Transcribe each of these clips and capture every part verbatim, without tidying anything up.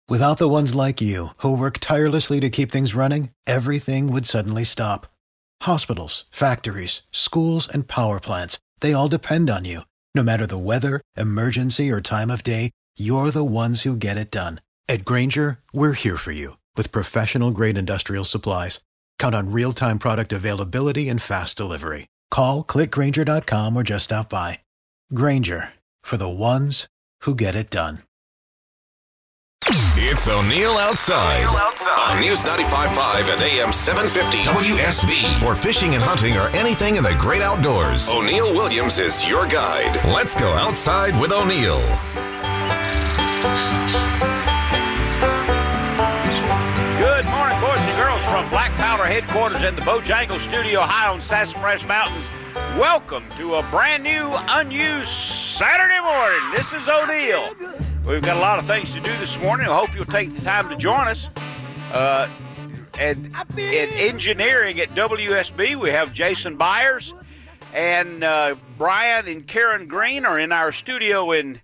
Without the ones like you, who work tirelessly to keep things running, everything would suddenly stop. Hospitals, factories, schools, and power plants, they all depend on you. No matter the weather, emergency, or time of day, you're the ones who get it done. At Grainger, we're here for you with professional-grade industrial supplies. Count on real-time product availability and fast delivery. Call, click Grainger dot com, or just stop by. Grainger, for the ones who get it done. It's O'Neill Outside, O'Neill Outside on News ninety-five point five and A M seven fifty W S B. For fishing and hunting or anything in the great outdoors, O'Neill Williams is your guide. Let's go outside with O'Neill. Good morning, boys and girls, from Black Powder headquarters in the Bojangles studio high on Sassafras Mountain. Welcome to a brand new, unused Saturday morning. This is O'Neill. We've got a lot of things to do this morning. I hope you'll take the time to join us. Uh, and in engineering at W S B, we have Jason Byers, and uh, Brian and Karen Green are in our studio in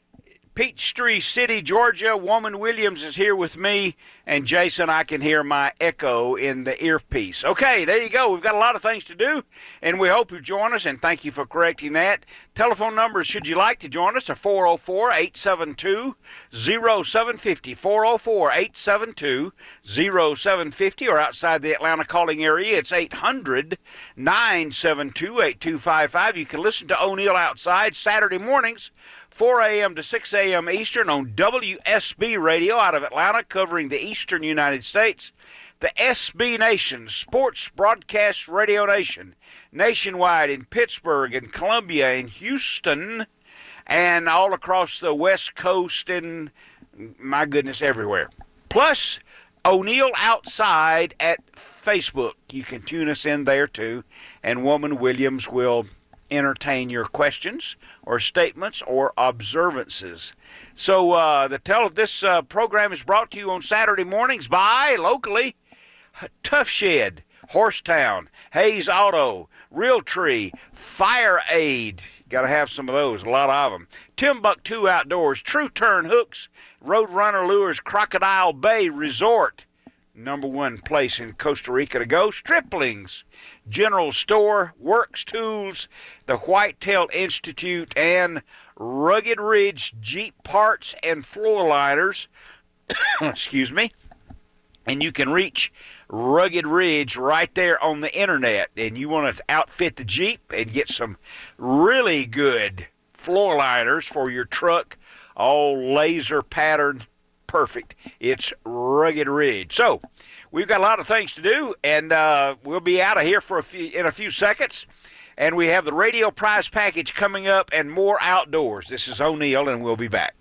Peachtree City, Georgia. Woman Williams is here with me, and Jason, I can hear my echo in the earpiece. Okay, there you go. We've got a lot of things to do, and we hope you join us, and thank you for correcting that. Telephone numbers, should you like to join us, are four oh four, eight seven two, oh seven five oh, four oh four, eight seven two, oh seven five oh, or outside the Atlanta calling area, it's eight hundred, nine seven two, eight two five five. You can listen to O'Neill Outside Saturday mornings, four a.m. to six a.m. Eastern on W S B Radio out of Atlanta, covering the eastern United States. The S B Nation, Sports Broadcast Radio Nation, nationwide in Pittsburgh and Columbia and Houston and all across the West Coast and, my goodness, everywhere. Plus, O'Neill Outside at Facebook. You can tune us in there, too, and Woman Williams will entertain your questions or statements or observances. So uh, the tell of this uh, program is brought to you on Saturday mornings by, locally, Tough Shed, Horsetown, Hayes Auto, Realtree, Fire Aid. Got to have some of those, a lot of them. Timbuktu Outdoors, True Turn Hooks, Roadrunner Lures, Crocodile Bay Resort, number one place in Costa Rica to go. Striplings, General Store, Works Tools, the Whitetail Institute, and Rugged Ridge Jeep Parts and Floor Liners. Excuse me. And you can reach Rugged Ridge right there on the internet. And you want to outfit the Jeep and get some really good floor liners for your truck, all laser patterned. Perfect. It's Rugged Ridge. So we've got a lot of things to do, and uh, we'll be out of here for a few in a few seconds. And we have the radio prize package coming up and more outdoors. This is O'Neill, and we'll be back.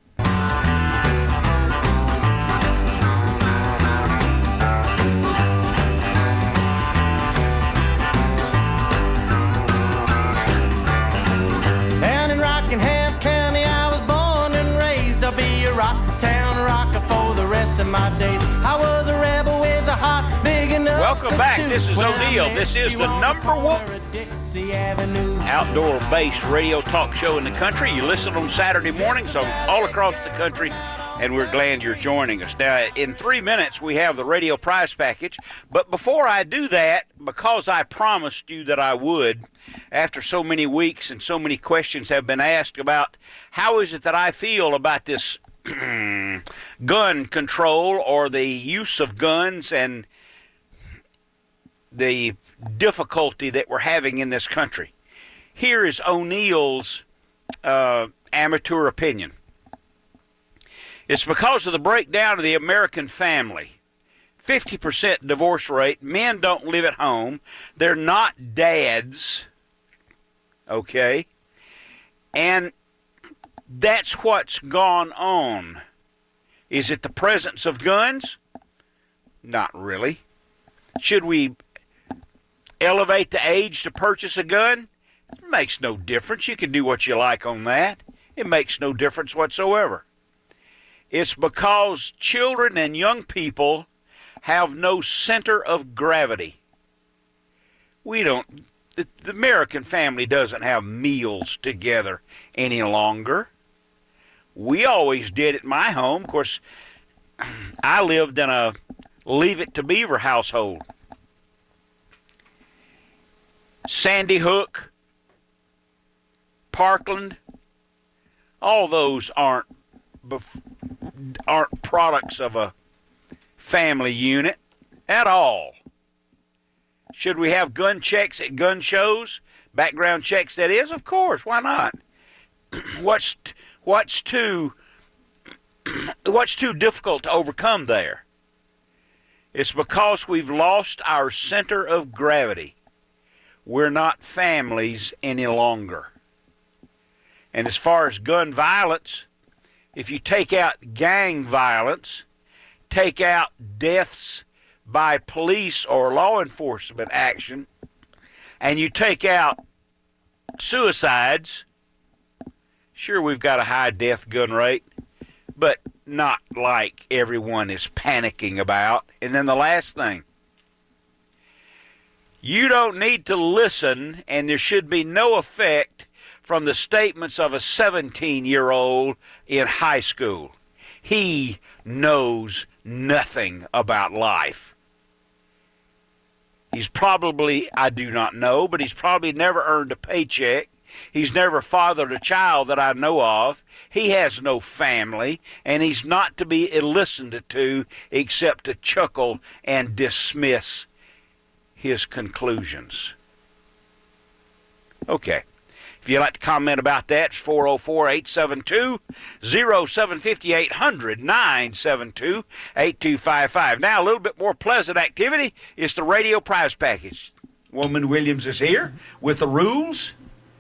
Down in Rockingham County, I was born and raised. I'll be a rock town rocker for the rest of my days. I was a rebel with a heart big enough. Welcome back. This is O'Neill. This is the number one outdoor-based radio talk show in the country. You listen on Saturday mornings on all across the country, and we're glad you're joining us. Now, in three minutes, we have the radio prize package. But before I do that, because I promised you that I would, after so many weeks and so many questions have been asked about how is it that I feel about this gun control or the use of guns and the difficulty that we're having in this country. Here is O'Neill's uh, amateur opinion. It's because of the breakdown of the American family. fifty percent divorce rate. Men don't live at home. They're not dads. Okay? And that's what's gone on. Is it the presence of guns? Not really. Should we elevate the age to purchase a gun? It makes no difference. You can do what you like on that. It makes no difference whatsoever. It's because children and young people have no center of gravity. We don't, the, the American family doesn't have meals together any longer. We always did at my home. Of course, I lived in a Leave It to Beaver household. Sandy Hook, Parkland, all those aren't aren't products of a family unit at all. Should we have gun checks at gun shows? Background checks, that is? Of course, why not? what's what's too what's too difficult to overcome there? It's because we've lost our center of gravity. We're not families any longer. And as far as gun violence, if you take out gang violence, take out deaths by police or law enforcement action, and you take out suicides, sure, we've got a high death gun rate, but not like everyone is panicking about. And then the last thing, you don't need to listen, and there should be no effect from the statements of a seventeen-year-old in high school. He knows nothing about life. He's probably, I do not know, but he's probably never earned a paycheck. He's never fathered a child that I know of. He has no family, and he's not to be listened to except to chuckle and dismiss his conclusions. Okay. If you'd like to comment about that, it's four oh four, eight seven two, oh seven five oh, eight hundred, nine seven two, eight two five five. Now, a little bit more pleasant activity is the radio prize package. Woman Williams is here with the rules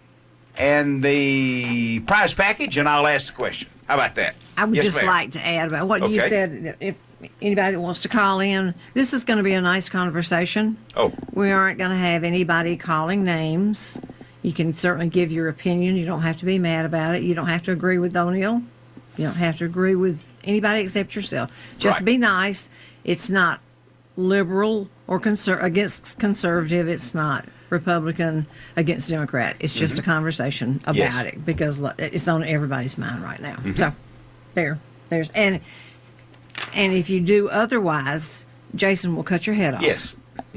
and the prize package, and I'll ask the question. How about that? I would Yes, just ma'am. like to add about what Okay. you said. If anybody that wants to call in, this is going to be a nice conversation. Oh. We aren't going to have anybody calling names. You can certainly give your opinion. You don't have to be mad about it. You don't have to agree with O'Neill. You don't have to agree with anybody except yourself. Just Right. be nice. It's not liberal or conser- against conservative. It's not Republican against Democrat. It's just Mm-hmm. a conversation about Yes. it because it's on everybody's mind right now. So there, there's and and if you do otherwise, Jason will cut your head off. Yes.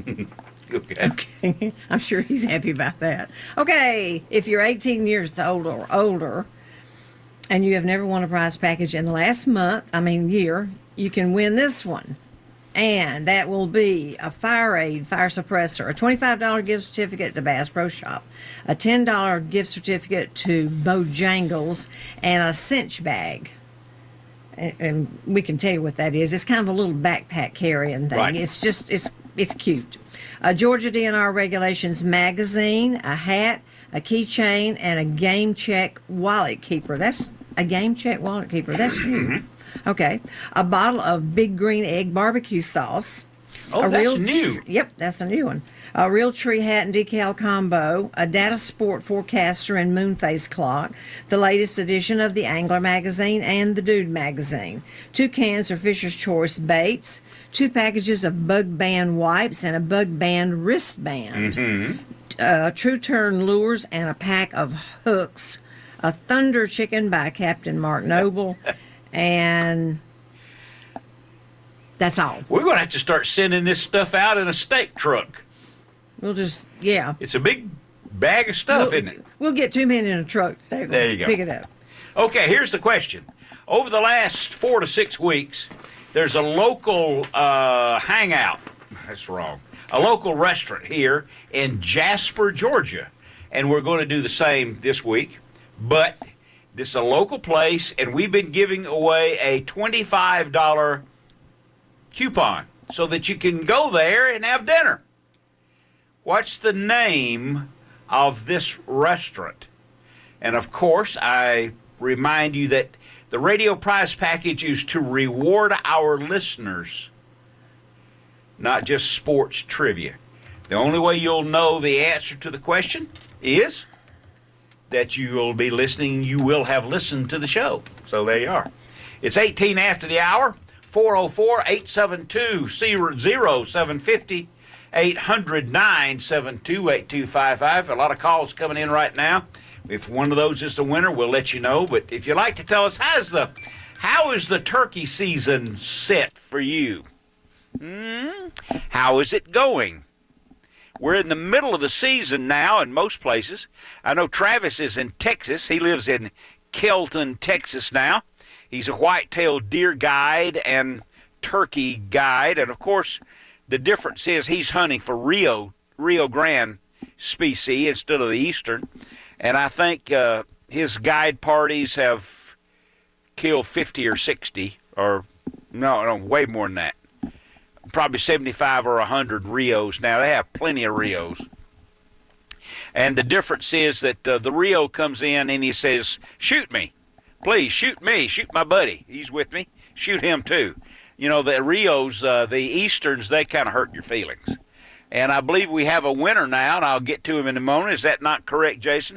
Okay. Okay. I'm sure he's happy about that. Okay, if you're eighteen years old or older and you have never won a prize package in the last month, I mean year, you can win this one. And that will be a Fire Aid fire suppressor, a twenty-five dollars gift certificate to Bass Pro Shop, a ten dollars gift certificate to Bojangles, and a cinch bag. And, and we can tell you what that is. It's kind of a little backpack carrying thing. Right. It's just, it's it's cute. A Georgia D N R Regulations magazine, a hat, a keychain, and a Game Check wallet keeper. That's a Game Check wallet keeper. That's new. Okay. A bottle of Big Green Egg barbecue sauce. Oh, a that's real new. Yep, that's a new one. A Real Tree hat and decal combo, a Data Sport forecaster and moonface clock, the latest edition of the Angler magazine and the Dude magazine, two cans of Fisher's Choice baits, two packages of Bug Band wipes and a Bug Band wristband, Mm-hmm. uh, True Turn lures and a pack of hooks, a Thunder Chicken by Captain Mark Noble, and that's all. We're going to have to start sending this stuff out in a steak truck. We'll just, yeah. It's a big bag of stuff, We'll, isn't it? we'll get two men in a truck. They There you go. Pick it up. Okay, here's the question. Over the last four to six weeks, there's a local uh, hangout. That's wrong. A local restaurant here in Jasper, Georgia. And we're going to do the same this week. But this is a local place, and we've been giving away a twenty-five dollars coupon so that you can go there and have dinner. What's the name of this restaurant? And of course, I remind you that the radio prize package is to reward our listeners, not just sports trivia. The only way you'll know the answer to the question is that you will be listening, you will have listened to the show. So there you are. It's eighteen after the hour, four oh four, eight seven two, oh seven five oh, eight hundred, nine seven two, eight two five five. A lot of calls coming in right now. If one of those is the winner, we'll let you know. But if you'd like to tell us, how's the How is the turkey season set for you? Hmm? How is it going? We're in the middle of the season now in most places. I know Travis is in Texas. He lives in Kelton, Texas now. He's a white-tailed deer guide and turkey guide. And, of course, the difference is he's hunting for Rio, Rio Grande species instead of the eastern. And I think uh, his guide parties have killed fifty or sixty, or no, no, way more than that. Probably seventy-five or one hundred Rios now. They have plenty of Rios. And the difference is that uh, the Rio comes in and he says, shoot me. Please, shoot me. Shoot my buddy. He's with me. Shoot him too. You know, the Rios, uh, the Easterns, they kind of hurt your feelings. And I believe we have a winner now, and I'll get to him in a moment. Is that not correct, Jason?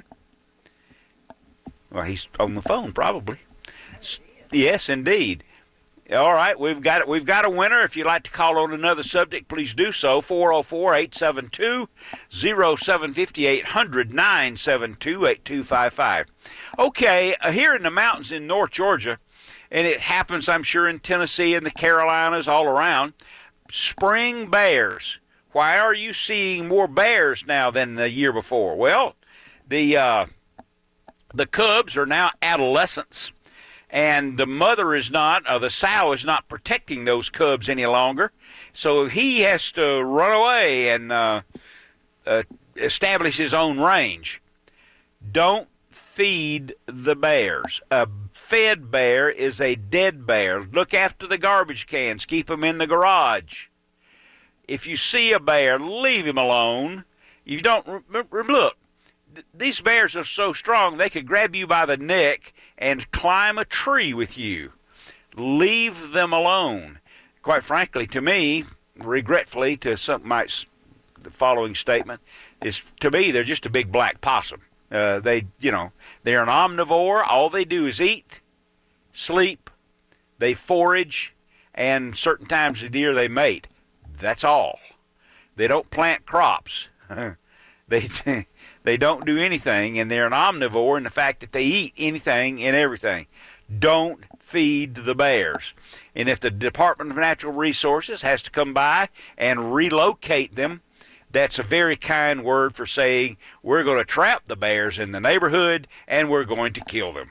Well, he's on the phone, probably. Yes, indeed. All right, we've got it. We've got a winner. If you'd like to call on another subject, please do so. four oh four, eight seven two, oh seven five oh, eight hundred, nine seven two, eight two five five. Okay, uh, here in the mountains in North Georgia, and it happens, I'm sure, in Tennessee and the Carolinas, all around, spring bears. Why are you seeing more bears now than the year before? Well, the uh, the cubs are now adolescents. And the mother is not, or the sow is not protecting those cubs any longer. So he has to run away and uh, uh, establish his own range. Don't feed the bears. A fed bear is a dead bear. Look after the garbage cans. Keep them in the garage. If you see a bear, leave him alone. You don't, look. These bears are so strong they could grab you by the neck and climb a tree with you. Leave them alone. Quite frankly, to me, regretfully, to some might, the following statement is, to me, they're just a big black possum. Uh, they, you know, they're an omnivore. All they do is eat, sleep, they forage, and certain times of the year they mate. That's all. They don't plant crops. they They don't do anything, and they're an omnivore in the fact that they eat anything and everything. Don't feed the bears. And if the Department of Natural Resources has to come by and relocate them, that's a very kind word for saying we're going to trap the bears in the neighborhood and we're going to kill them.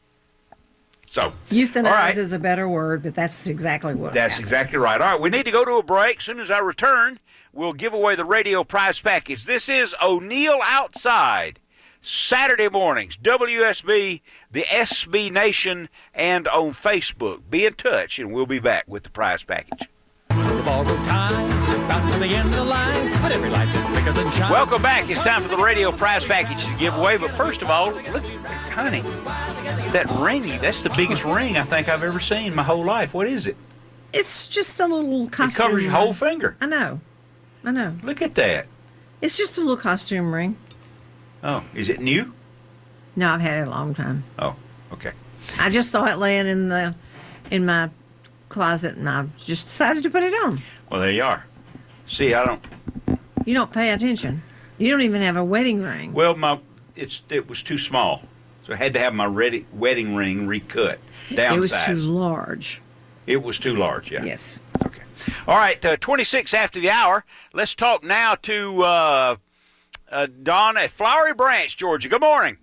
So, euthanize right. is a better word, but that's exactly what That's happens. exactly right. All right, we need to go to a break. As soon as I return, we'll give away the radio prize package. This is O'Neill Outside, Saturday mornings, W S B, the S B Nation, and on Facebook. Be in touch, and we'll be back with the prize package. The ballroom time, about to the end of the line, but every light that flickers and shines. Welcome back. It's time for the radio prize package to give away. But first of all, look, honey, that ring, that's the biggest ring I think I've ever seen in my whole life. What is it? It's just a little costume. It covers your ring. whole finger. I know. I know. Look at that. It's just a little costume ring. Oh, is it new? No, I've had it a long time. Oh, okay. I just saw it laying in the in my closet, and I just decided to put it on. Well, there you are. See, I don't. You don't pay attention. You don't even have a wedding ring. Well, my it's it was too small, so I had to have my ready, wedding ring recut, downsized. It was too large. It was too large. Yeah. Yes. Okay. All right. Uh, twenty-six after the hour. Let's talk now to uh, uh, Don at Flowery Branch, Georgia. Good morning.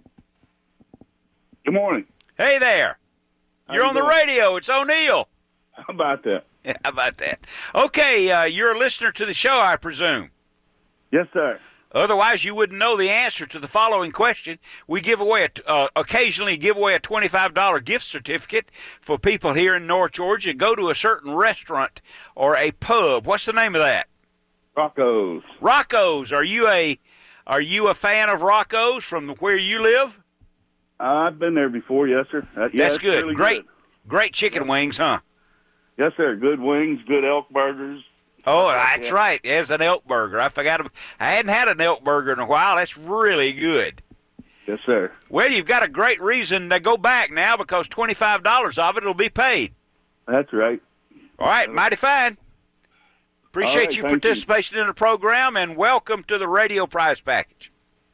Good morning. Hey there. How You're you on the doing? radio. It's O'Neill. How about that? How about that? Okay, uh, you're a listener to the show, I presume. Yes, sir. Otherwise, you wouldn't know the answer to the following question. We give away, a, uh, occasionally give away a twenty-five dollar gift certificate for people here in North Georgia. Go to a certain restaurant or a pub. What's the name of that? Rocco's. Rocco's. Are you a are you a fan of Rocco's from where you live? I've been there before, yes, sir. Uh, yeah, That's it's good. really Great, good. great chicken wings, huh? Yes, sir. Good wings, good elk burgers. Oh, Like that's that. right. There's an elk burger. I forgot. About, I hadn't had an elk burger in a while. That's really good. Yes, sir. Well, you've got a great reason to go back now because twenty-five dollars of it will be paid. That's right. All right, mighty fine. Appreciate All right, your thank you. participation in the program and welcome to the radio prize package.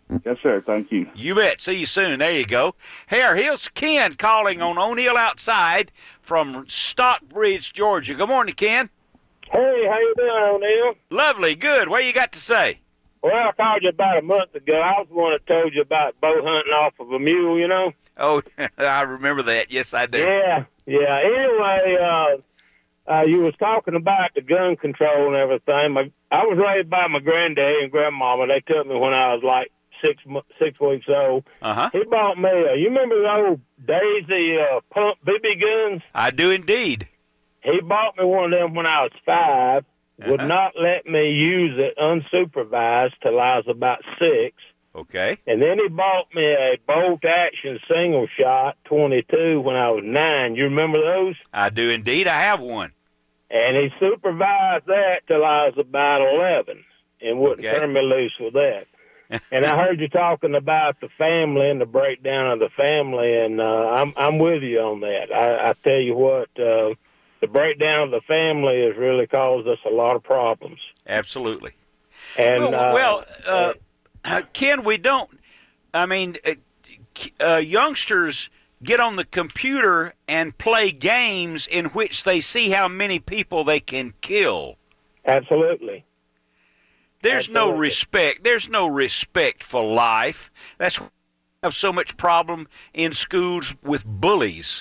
Yes, sir. Thank you. You bet. See you soon. There you go. Here, here's Ken calling on O'Neill Outside from Stockbridge, Georgia. Good morning, Ken. Hey, how you doing, O'Neill? Lovely. Good. What you got to say? Well, I called you about a month ago. I was the one that told you about bow hunting off of a mule, you know? Oh, I remember that. Yes, I do. Yeah, yeah. Anyway, uh, uh, you was talking about the gun control and everything. My, I was raised by my granddaddy and grandmama. They took me when I was like six six weeks old. Uh-huh. He bought me, a, you remember the old Daisy uh, pump B B guns? I do indeed. He bought me one of them when I was five. Would Uh-huh. not let me use it unsupervised till I was about six. Okay. And then he bought me a bolt-action single-shot twenty-two when I was nine. You remember those? I do indeed. I have one. And he supervised that till I was about eleven and wouldn't Okay. turn me loose with that. And I heard you talking about the family and the breakdown of the family, and uh, I'm I'm with you on that. I, I tell you what, uh, the breakdown of the family has really caused us a lot of problems. Absolutely. And well, uh, well uh, uh, Ken, we don't. I mean, uh, uh, youngsters get on the computer and play games in which they see how many people they can kill. Absolutely. There's no Absolutely. respect. There's no respect for life. That's why we have so much problem in schools with bullies.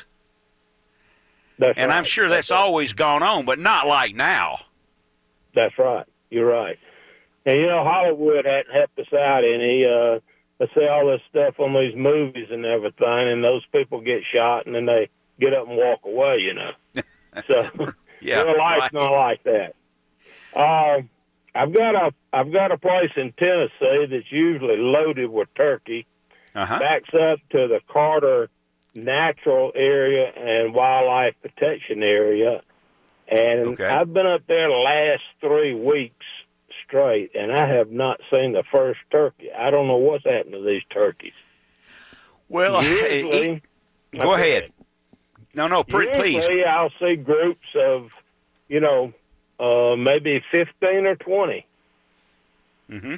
That's And right. I'm sure that's right. always gone on, but not like now. That's right. You're right. And, you know, Hollywood hadn't helped us out any. Uh, they say all this stuff on these movies and everything, and those people get shot, and then they get up and walk away, you know. So, Yeah, real life's right. not like that. Uh, I've got a I've got a place in Tennessee that's usually loaded with turkey. Uh-huh. Backs up to the Carter Natural Area and Wildlife Protection Area. And Okay. I've been up there the last three weeks straight, and I have not seen the first turkey. I don't know what's happened to these turkeys. Well, Usually, he- go ahead. No, no, pre- please. usually I'll see groups of, you know, uh, maybe fifteen or twenty. Mm-hmm.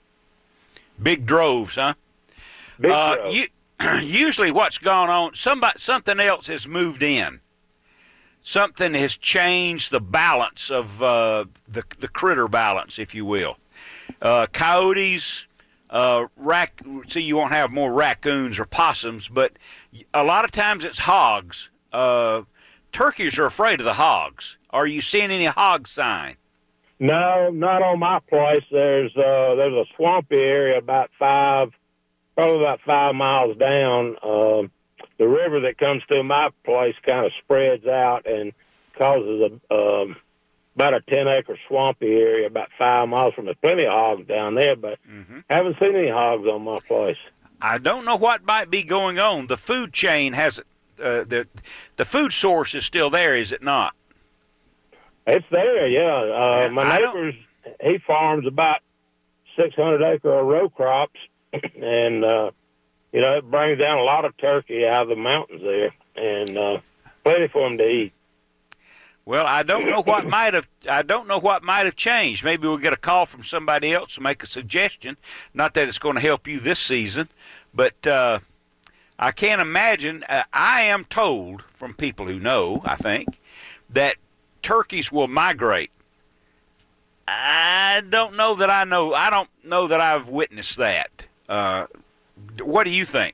Big droves, huh? Big Uh, droves. you, usually what's gone on, somebody, something else has moved in. Something has changed the balance of uh, the, the critter balance, if you will. Uh, coyotes, uh, rac- see, you won't have more raccoons or possums, but a lot of times it's hogs. Uh, turkeys are afraid of the hogs. Are you seeing any hog sign? No, not on my place. There's uh, there's a swampy area about five, probably about five miles down. Uh, the river that comes through my place kind of spreads out and causes a um, about a ten acre swampy area about five miles from. There's plenty of hogs down there, but Mm-hmm. haven't seen any hogs on my place. I don't know what might be going on. The food chain hasn't. Uh, the the food source is still there, is it not? It's there, yeah. Uh, Yeah, my I don't- neighbor's, he farms about six hundred acre of row crops, and, uh, you know, it brings down a lot of turkey out of the mountains there, and uh, plenty for them to eat. Well, I don't know what might have. I don't know what might have changed. Maybe we'll get a call from somebody else to make a suggestion. Not that it's going to help you this season, but uh, I can't imagine. Uh, I am told from people who know, I think, that turkeys will migrate. I don't know that I know. I don't know that I've witnessed that. Uh, what do you think?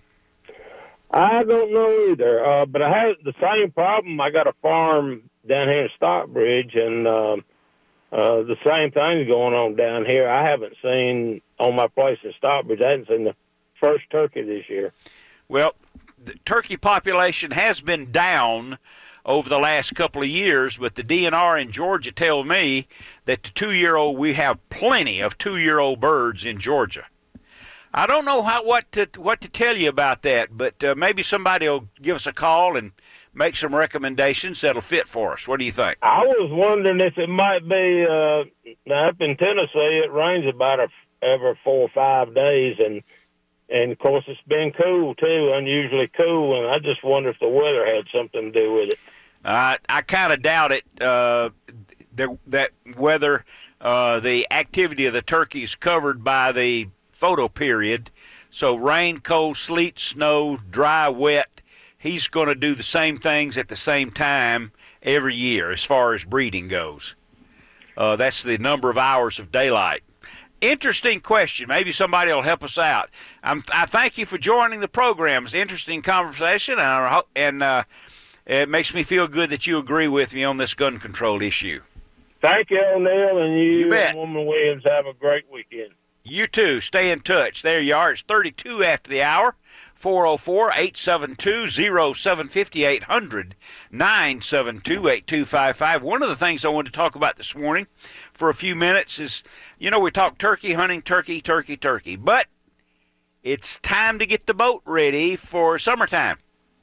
I don't know either, uh, but I have the same problem. I got a farm down here in Stockbridge, and uh, uh, the same thing's going on down here. I haven't seen on my place in Stockbridge. I haven't seen the first turkey this year. Well, the turkey population has been down over the last couple of years, but the D N R in Georgia tell me that the two-year-old, we have plenty of two-year-old birds in Georgia. I don't know how what to what to tell you about that, but uh, maybe somebody will give us a call and make some recommendations that'll fit for us. What do you think? I was wondering if it might be uh, now up in Tennessee. It rains about a, every four or five days, and and of course it's been cool too, unusually cool. And I just wonder if the weather had something to do with it. Uh, I kind of doubt it. Uh, the, that whether uh, the activity of the turkeys covered by the photo period. So rain, cold, sleet, snow, dry, wet. He's going to do the same things at the same time every year as far as breeding goes. Uh, that's the number of hours of daylight. Interesting question. Maybe somebody will help us out. I'm, I thank you for joining the program. It's an interesting conversation, and, I, and uh, it makes me feel good that you agree with me on this gun control issue. Thank you, O'Neill, and you, You bet. and Woman Williams have a great weekend. You too. Stay in touch. There you are. It's thirty-two after the hour. four oh four, eight seven two, oh seven five oh, eight hundred, nine seven two, eight two five five. One of the things I wanted to talk about this morning for a few minutes is, you know, we talk turkey hunting, turkey, turkey, turkey. But it's time to get the boat ready for summertime.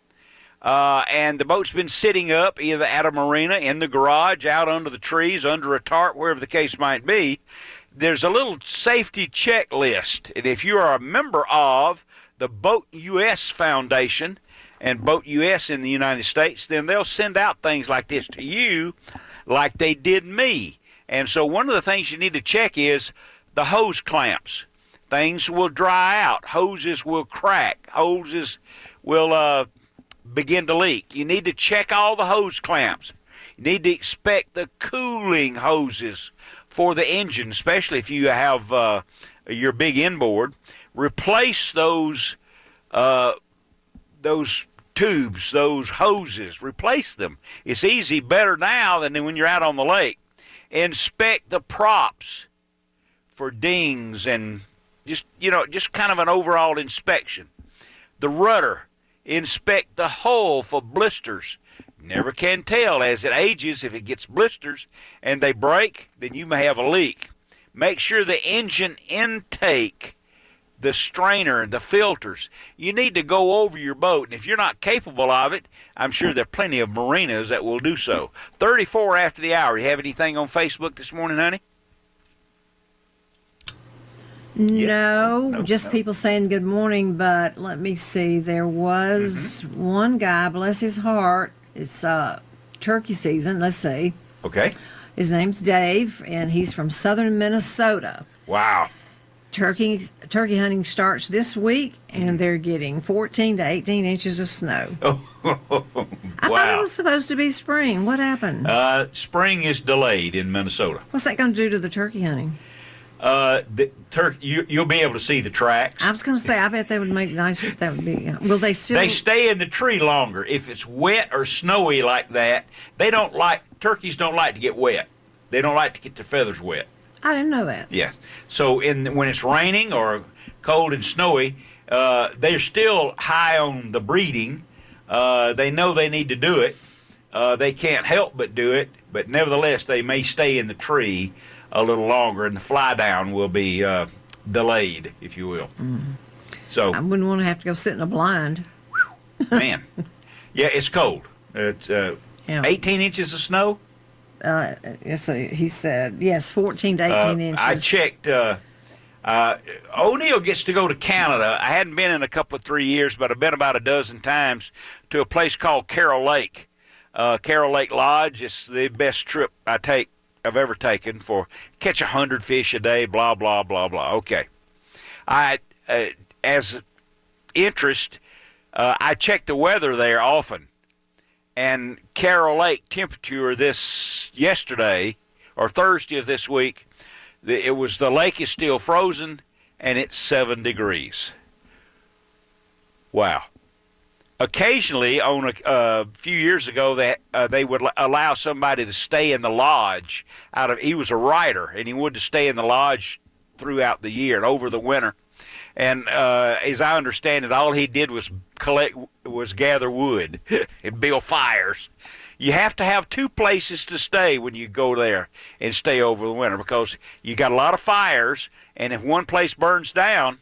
Uh, and the boat's been sitting up either at a marina, in the garage, out under the trees, under a tarp, wherever the case might be. There's a little safety checklist. And if you are a member of the Boat U S Foundation and Boat U S in the United States, then they'll send out things like this to you like they did me. And so one of the things you need to check is the hose clamps. Things will dry out. Hoses will crack. Hoses will uh, begin to leak. You need to check all the hose clamps. You need to inspect the cooling hoses for the engine, especially if you have uh, your big inboard. Replace those uh, those tubes, those hoses. Replace them. It's easy, better now than when you're out on the lake. Inspect the props for dings and just, you know, just kind of an overall inspection. The rudder. Inspect the hull for blisters. Never can tell as it ages if it gets blisters and they break, then you may have a leak. Make sure the engine intake, the strainer, the filters. You need to go over your boat, and if you're not capable of it, I'm sure there are plenty of marinas that will do so. thirty-four after the hour. You have anything on Facebook this morning, honey? No, no just no. people saying good morning, but let me see. There was Mm-hmm. one guy, bless his heart. It's uh, turkey season. Let's see. Okay. His name's Dave, and he's from southern Minnesota. Wow. Turkey turkey hunting starts this week, and they're getting fourteen to eighteen inches of snow. Oh, I thought wow. it was supposed to be spring. What happened? Uh, spring is delayed in Minnesota. What's that going to do to the turkey hunting? Uh, the tur- you, you'll be able to see the tracks. I was going to say, I bet they would make nice. That would be. Will they still? They stay in the tree longer. If it's wet or snowy like that, they don't like, turkeys don't like to get wet. They don't like to get their feathers wet. I didn't know that. Yes. So in when it's raining or cold and snowy, uh, they're still high on the breeding. Uh, they know they need to do it. Uh, they can't help but do it, but nevertheless, they may stay in the tree a little longer, and the fly down will be uh, delayed, if you will. Mm. So I wouldn't want to have to go sit in a blind. man, yeah, it's cold. It's uh, Yeah. eighteen inches of snow. Uh, it's a, he said, yes, fourteen to eighteen Uh, inches. I checked. Uh, uh, O'Neill gets to go to Canada. I hadn't been in a couple of three years, but I've been about a dozen times to a place called Carroll Lake. Uh, Carroll Lake Lodge is the best trip I take I've ever taken for catch a hundred fish a day. Blah blah blah blah. Okay, I uh, as interest, uh, I check the weather there often. And Carroll Lake temperature this yesterday or Thursday of this week, the, it was the lake is still frozen and it's seven degrees. Wow. Occasionally, on a uh, few years ago, that uh, they would l- allow somebody to stay in the lodge. Out of he was a writer and he wanted to stay in the lodge throughout the year and over the winter. And uh, as I understand it, all he did was collect, was gather wood and build fires. You have to have two places to stay when you go there and stay over the winter because you got a lot of fires, and if one place burns down,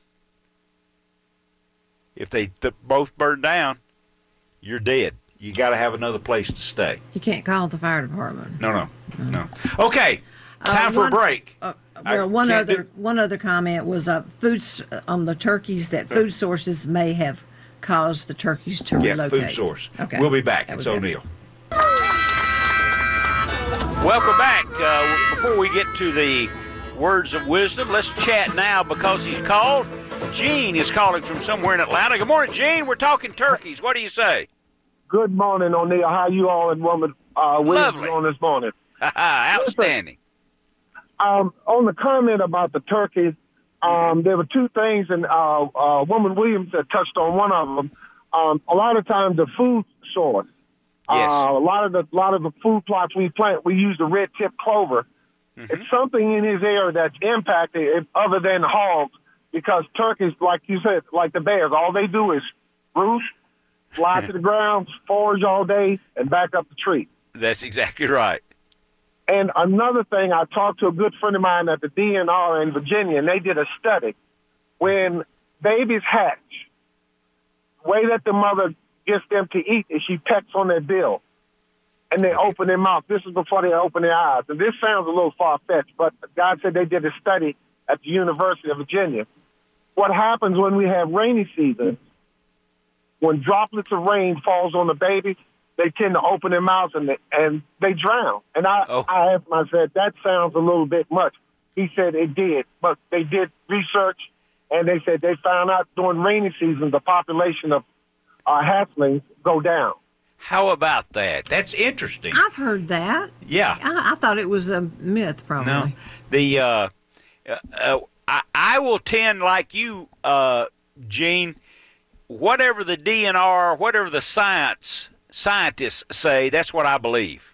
if they th- both burn down, you're dead. You got to have another place to stay. You can't call the fire department. No, no, no. Okay, time Uh, for one- a break. Uh, I well, one can't other do- one other comment was uh, foods on the turkeys that food sources may have caused the turkeys to Yeah, relocate. food source. Okay, We'll be back. That It's was it. O'Neill. Welcome back. Uh, before we get to the words of wisdom. Let's chat now because he's called. Gene is calling from somewhere in Atlanta. Good morning, Gene. We're talking turkeys. What do you say? Good morning, O'Neill. How you all and woman uh, Lovely. on this morning? Outstanding. Um, on the comment about the turkeys, um, there were two things, and uh, uh, Woman Williams had touched on one of them. Um, a lot of times, the food source. Yes. Uh, a lot of the lot of the food plots we plant, we use the red tip clover. Mm-hmm. It's something in his area that's impacted, if, other than hogs, because turkeys, like you said, like the bears, all they do is roost, fly to the ground, forage all day, and back up the tree. That's exactly right. And another thing, I talked to a good friend of mine at the D N R in Virginia, and they did a study. When babies hatch, the way that the mother gets them to eat is she pecks on their bill, and they open their mouth. This is before they open their eyes. And this sounds a little far-fetched, but God said they did a study at the University of Virginia. What happens when we have rainy season, when droplets of rain falls on the baby, they tend to open their mouths and they, and they drown. And I, oh. I asked him, I said, that sounds a little bit much. He said it did, but they did research, and they said they found out during rainy season the population of uh, hatchlings go down. How about that? That's interesting. I've heard that. Yeah. I, I thought it was a myth, probably. No. The uh, uh, I, I will tend, like you, uh, Gene, whatever the D N R, whatever the science scientists say, that's what I believe.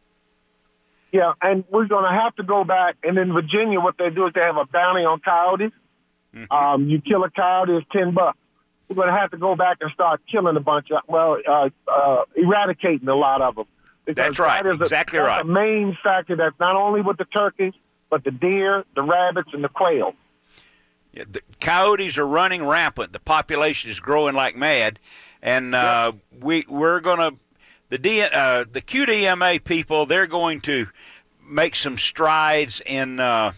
Yeah, and we're going to have to go back. And in Virginia, what they do is they have a bounty on coyotes. Mm-hmm. Um, you kill a coyote, it's ten bucks. We're going to have to go back and start killing a bunch of, well, uh, uh, eradicating a lot of them. That's right, that is exactly a, right. That's the main factor that's not only with the turkeys, but the deer, the rabbits, and the quail. Yeah, the coyotes are running rampant. The population is growing like mad, and uh, yep. we we're gonna the D, uh, the Q D M A people. They're going to make some strides in uh,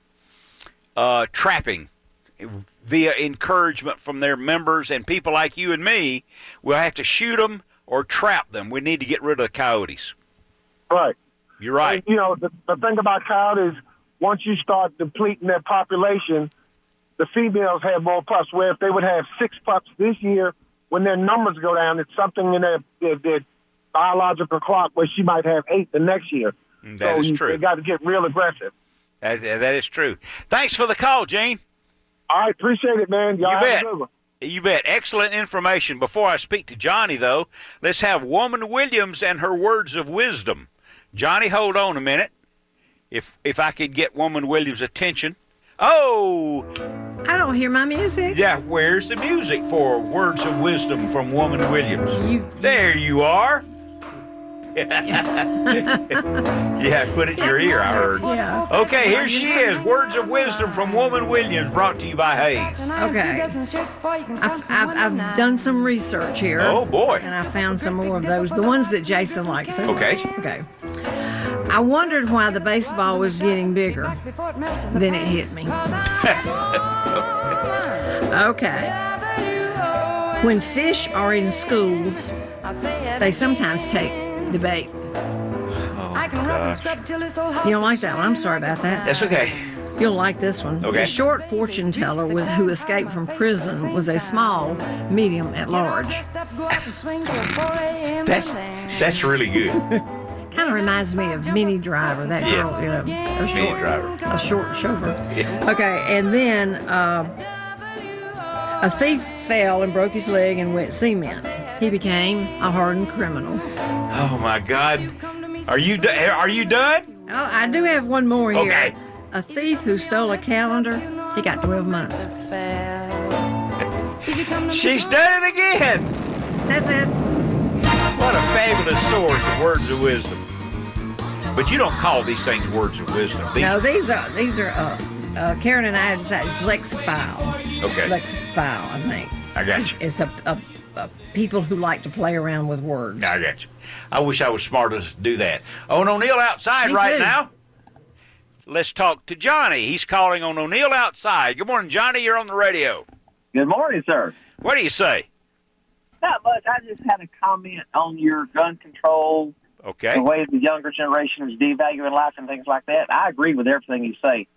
uh, trapping via encouragement from their members, and people like you and me will have to shoot them or trap them. We need to get rid of the coyotes. Right. You're right. And, you know, the, the thing about coyotes, once you start depleting their population, the females have more pups, where if they would have six pups this year, when their numbers go down, it's something in their, their, their biological clock where she might have eight the next year. That so is you, true. They got to get real aggressive. That, that is true. Thanks for the call, Gene. I appreciate it, man. Y'all you have bet. a good one. You bet. Excellent information. Before I speak to Johnny, though, let's have Woman Williams and her words of wisdom. Johnny, hold on a minute. If if I could get Woman Williams' attention. Oh! I don't hear my music. Yeah, where's the music for words of wisdom from Woman Williams? You, there you are. Yeah, put it in your ear, I heard. Yeah. Okay, here she is. Words of wisdom from Woman Williams, brought to you by Hayes. Okay. I've, I've, I've done some research here. Oh, boy. And I found some more of those, the ones that Jason likes. Okay. Okay. I wondered why the baseball was getting bigger. Then it hit me. Okay. When fish are in schools, they sometimes take debate. Oh, gosh. You don't like that one? I'm sorry about that. That's okay. You'll like this one. Okay. The short fortune teller with, who escaped from prison was a small, medium at large. That's that's really good. Kind of reminds me of Minnie Driver, that Yeah. girl, you know, a short, Minnie Driver. a short chauffeur. Yeah. Okay, and then uh, a thief fell and broke his leg in wet cement. He became a hardened criminal. Oh my God! Are you do- are you done? Oh, I do have one more here. Okay. A thief who stole a calendar, he got twelve months. She's done it again. That's it. What a fabulous source of words of wisdom. But you don't call these things words of wisdom. These, No, these are these are. Uh, uh, Karen and I have decided it's Lexifile. Okay. Lexifile, I think. I got you. It's a, a, a people who like to play around with words. I got you. I wish I was smart enough to do that. Oh, and O'Neill outside Me right too. now. Let's talk to Johnny. He's calling on O'Neill outside. Good morning, Johnny. You're on the radio. Good morning, sir. What do you say? Not much. I just had a comment on your gun control, Okay. the way the younger generation is devaluing life and things like that. I agree with everything you say.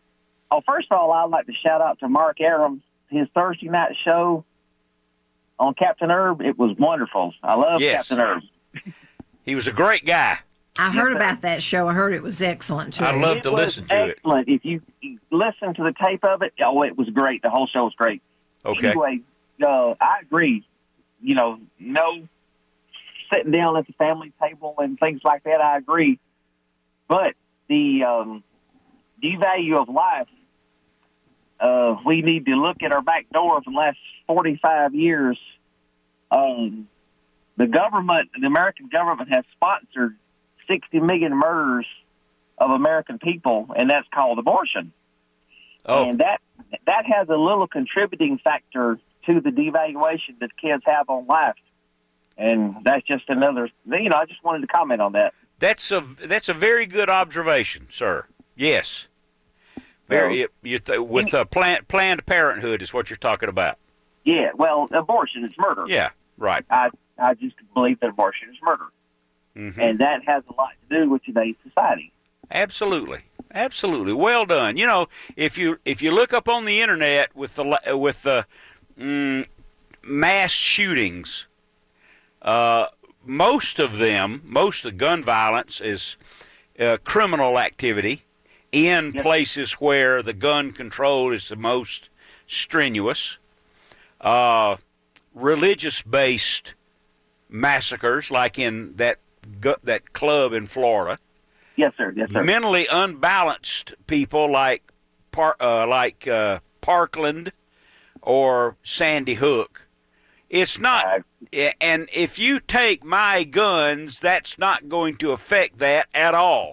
Oh, first of all, I'd like to shout out to Mark Aram. His Thursday night show on Captain Herb, it was wonderful. I love Yes. Captain Herb. He was a great guy. I heard about that show. I heard it was excellent, too. I'd love It to was listen to it. excellent. If you you listen to the tape of it, oh, it was great. The whole show was great. Okay. Anyway, uh, I agree. You know, no sitting down at the family table and things like that, I agree. But the um, devalue of life, uh, we need to look at our back door for the last forty-five years. Um, the government, the American government has sponsored sixty million murders of American people, and that's called abortion. Oh. And that that has a little contributing factor to the devaluation that kids have on life. And that's just another, you know, I just wanted to comment on that. That's a that's a very good observation, sir. Yes. Very. You th- with uh, Planned Planned Parenthood is what you're talking about. Yeah, well, abortion is murder. Yeah. Right. I I just believe that abortion is murder, Mm-hmm. and that has a lot to do with today's society. Absolutely, absolutely. Well done. You know, if you if you look up on the internet with the with the mm, mass shootings, uh, most of them, most of gun violence is uh, criminal activity in Yep. places where the gun control is the most strenuous. Uh, religious-based massacres, like in that gu- that club in Florida. Yes, sir. Yes, sir. Mentally unbalanced people like Par- uh, like uh, Parkland or Sandy Hook. It's not, and if you take my guns, that's not going to affect that at all.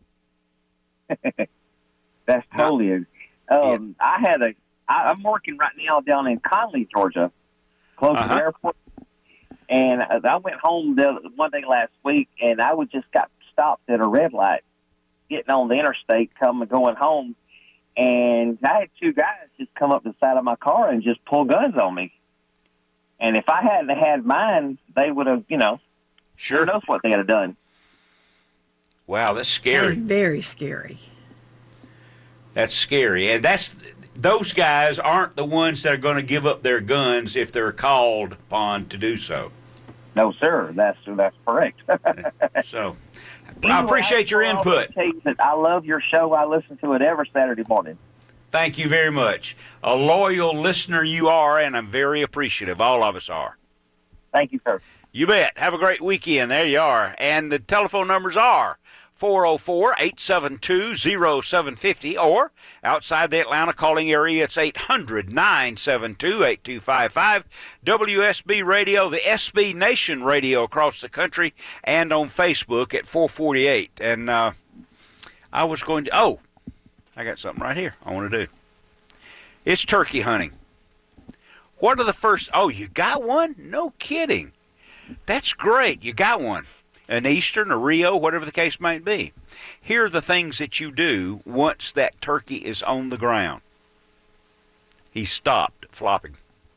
That's totally. Um, yeah. I had a. I, I'm working right now down in Conley, Georgia, close Uh-huh. to the airport. And I went home the one day last week, and I was just got stopped at a red light, getting on the interstate, coming going home, and I had two guys just come up the side of my car and just pull guns on me. And if I hadn't had mine, they would have, you know, Sure. who knows what they would have done. Wow, that's That's scary. very scary. That's scary, and that's those guys aren't the ones that are going to give up their guns if they're called upon to do so. No, sir, that's that's correct. So, Anyway, I appreciate your just wanna input. tell you that I love your show. I listen to it every Saturday morning. Thank you very much. A loyal listener you are, and I'm very appreciative. All of us are. Thank you, sir. You bet. Have a great weekend. There you are. And the telephone numbers are four oh four, eight seven two, oh seven five oh, or outside the Atlanta calling area, it's eight hundred, nine seven two, eight two five five. W S B Radio, the S B Nation Radio across the country, and on Facebook at four forty-eight. And uh, I was going to, oh, I got something right here I want to do. It's turkey hunting. What are the first, oh, you got one? No kidding. That's great. You got one. An Eastern, a Rio, whatever the case might be. Here are the things that you do once that turkey is on the ground. He stopped flopping.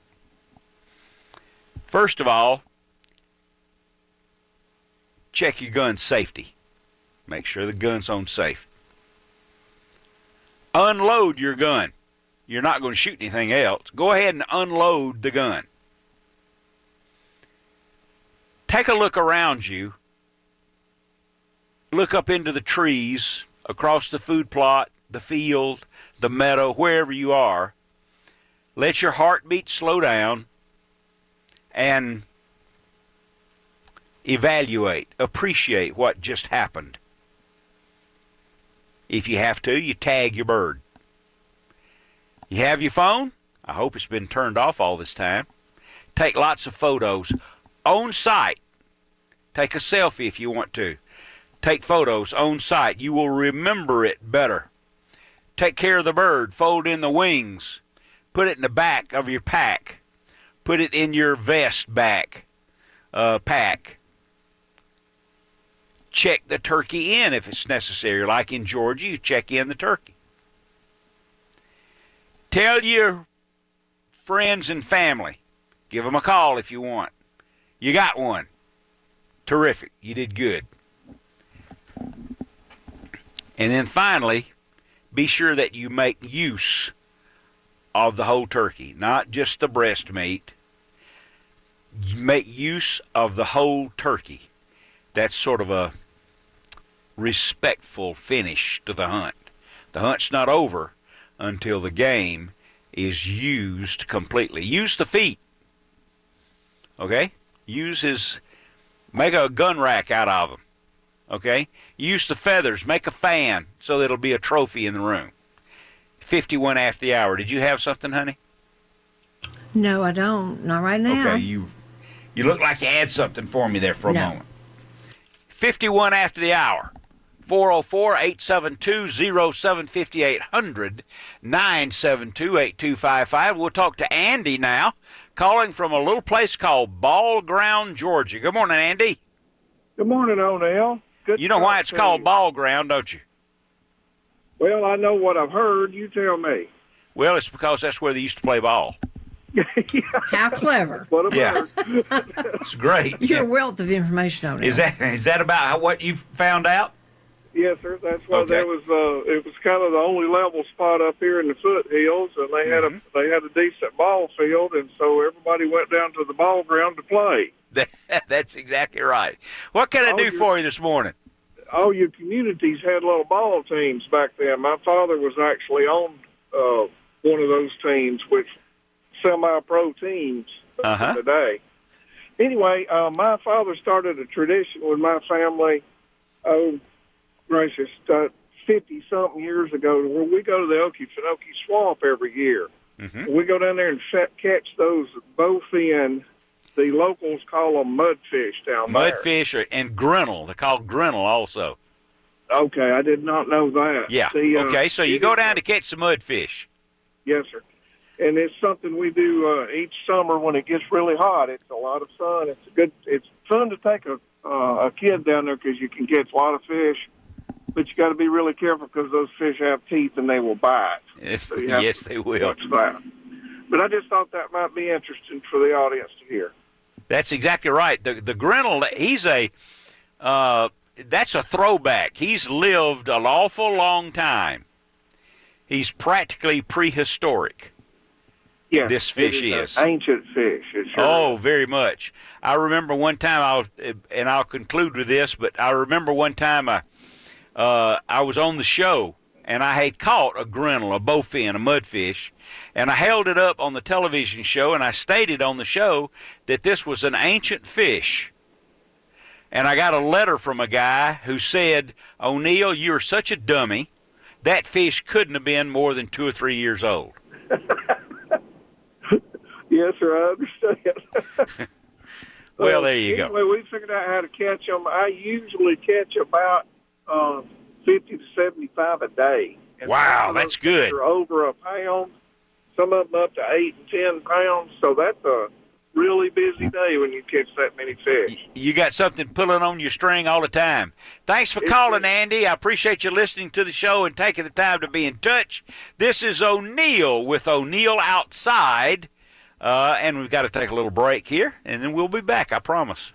First of all, check your gun safety. Make sure the gun's on safe. Unload your gun. You're not going to shoot anything else. Go ahead and unload the gun. Take a look around you. Look up into the trees, across the food plot, the field, the meadow, wherever you are. Let your heartbeat slow down and evaluate, appreciate what just happened. If you have to, you tag your bird. You have your phone? I hope it's been turned off all this time. Take lots of photos on site. Take a selfie if you want to. Take photos on site. You will remember it better. Take care of the bird. Fold in the wings. Put it in the back of your pack. Put it in your vest back uh, pack. Check the turkey in if it's necessary. Like in Georgia, you check in the turkey. Tell your friends and family. Give them a call if you want. You got one. Terrific. You did good. And then finally, be sure that you make use of the whole turkey, not just the breast meat. You make use of the whole turkey. That's sort of a respectful finish to the hunt. The hunt's not over until the game is used completely. Use the feet. Okay? Use his, make a gun rack out of them. Okay? Use the feathers. Make a fan so that it'll be a trophy in the room. fifty-one after the hour. Did you have something, honey? No, I don't. Not right now. Okay, you you look like you had something for me there for a No. moment. fifty-one after the hour. four oh four, eight seven two, oh seven five eight hundred, nine seven two, eight two five five. We'll talk to Andy now, calling from a little place called Ball Ground, Georgia. Good morning, Andy. Good morning, O'Neill. Good You know why it's to called you. Ball Ground, don't you? Well, I know what I've heard. You tell me. Well, it's because that's where they used to play ball. How clever. What I've Yeah. heard. It's great. You're a wealth of information on it. Is that is that about how, what you found out? Yes, sir. That's why Okay. there was. Uh, it was kind of the only level spot up here in the foothills, and they had Mm-hmm. a they had a decent ball field, and so everybody went down to the ball ground to play. That's exactly right. What can I Oh, do you're- for you this morning? All your communities had little ball teams back then. My father was actually on uh, one of those teams, which semi-pro teams Uh-huh. today. Anyway, uh, my father started a tradition with my family. Oh, gracious, uh, fifty-something years ago, where we go to the Okefenokee Swamp every year. Mm-hmm. We go down there and set, catch those bowfin. The locals call them mudfish down there. Mudfish or, and grinnell. They're called grinnell also. Okay, I did not know that. Yeah. The, uh, Okay, so you it go is- down to catch some mudfish. Yes, sir. And it's something we do uh, each summer when it gets really hot. It's a lot of fun. It's a good. It's fun to take a uh, a kid down there because you can catch a lot of fish, but you got to be really careful because those fish have teeth and they will bite. So you have Yes, to they will. watch that. But I just thought that might be interesting for the audience to hear. That's exactly right. The the grinnell, he's a uh, that's a throwback. He's lived an awful long time. He's practically prehistoric. Yeah, This fish it is, is. an ancient fish. It sure Oh, is. very much. I remember one time I was, and I'll conclude with this, but I remember one time I, uh, I was on the show and I had caught a grinnell, a bowfin, a mudfish, and I held it up on the television show and I stated on the show that this was an ancient fish. And I got a letter from a guy who said, "O'Neill, you're such a dummy. That fish couldn't have been more than two or three years old." Yes, sir, I understand. Well, Uh, there you go. Anyway, we figured out how to catch them. I usually catch about uh, fifty to seventy-five a day. And Wow, some of that's those good. fish are over a pound. Some of them up to eight and ten pounds. So that's a really busy day when you catch that many fish. You got something pulling on your string all the time. Thanks for calling, Andy. I appreciate you listening to the show and taking the time to be in touch. This is O'Neill with O'Neill Outside. Uh, and we've got to take a little break here, and then we'll be back, I promise.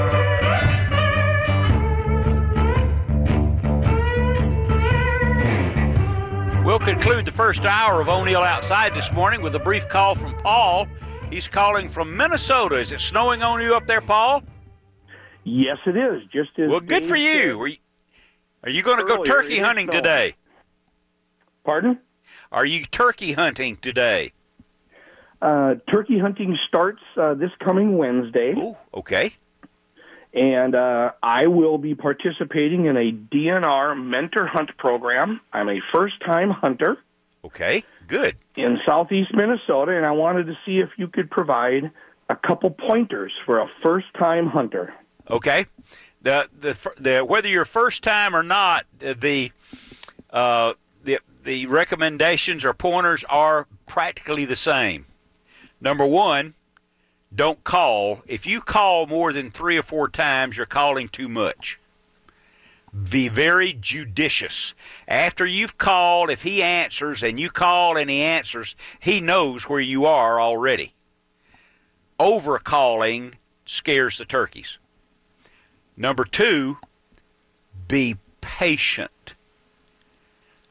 We'll conclude the first hour of O'Neill Outside this morning with a brief call from Paul. He's calling from Minnesota. Is it snowing on you up there, Paul? Yes, it is. Just as Well, good for you. Are you, are you going to go Earlier, turkey it is hunting snowing. today? Pardon? Are you turkey hunting today? Uh, turkey hunting starts uh, this coming Wednesday. Ooh, okay. And uh, I will be participating in a D N R mentor hunt program. I'm a first-time hunter. Okay, good. In southeast Minnesota, and I wanted to see if you could provide a couple pointers for a first-time hunter. Okay. The the the whether you're first time or not, the uh, the the recommendations or pointers are practically the same. Number one, don't call. If you call more than three or four times, you're calling too much. Be very judicious. After you've called, if he answers and you call and he answers, he knows where you are already. Over-calling scares the turkeys. Number two, be patient.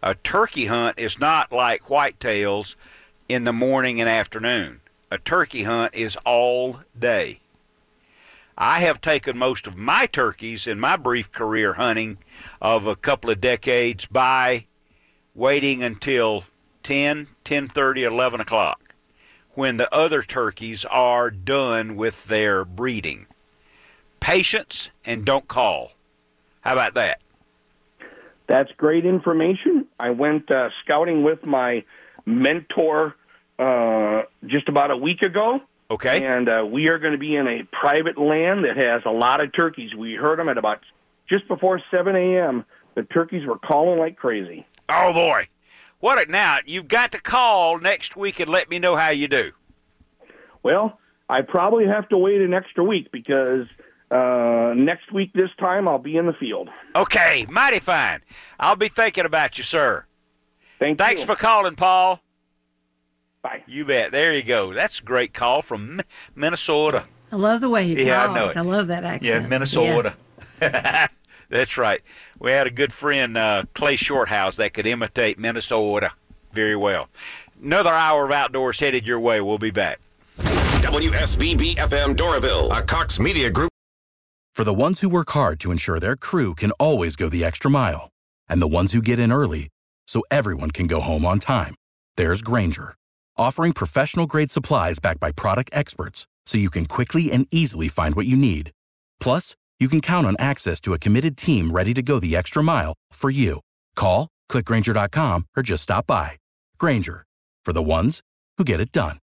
A turkey hunt is not like whitetails in the morning and afternoon. A turkey hunt is all day. I have taken most of my turkeys in my brief career hunting of a couple of decades by waiting until ten, ten thirty, eleven o'clock when the other turkeys are done with their breeding. Patience and don't call. How about that? That's great information. I went uh, scouting with my mentor uh, just about a week ago. Okay. And uh, we are going to be in a private land that has a lot of turkeys. We heard them at about just before seven a.m. The turkeys were calling like crazy. Oh, boy. What a, now, you've got to call next week and let me know how you do. Well, I probably have to wait an extra week because uh, next week this time I'll be in the field. Okay, mighty fine. I'll be thinking about you, sir. Thank Thanks you. for calling, Paul. Bye. You bet. There you go. That's a great call from Minnesota. I love the way he Yeah, I talked. know it. I love that accent. Yeah, Minnesota. Yeah. That's right. We had a good friend, uh, Clay Shorthouse, that could imitate Minnesota very well. Another hour of outdoors headed your way. We'll be back. W S B B F M Doraville, a Cox Media Group. For the ones who work hard to ensure their crew can always go the extra mile, and the ones who get in early so everyone can go home on time, there's Grainger, offering professional-grade supplies backed by product experts so you can quickly and easily find what you need. Plus, you can count on access to a committed team ready to go the extra mile for you. Call, click Grainger dot com, or just stop by. Grainger, for the ones who get it done.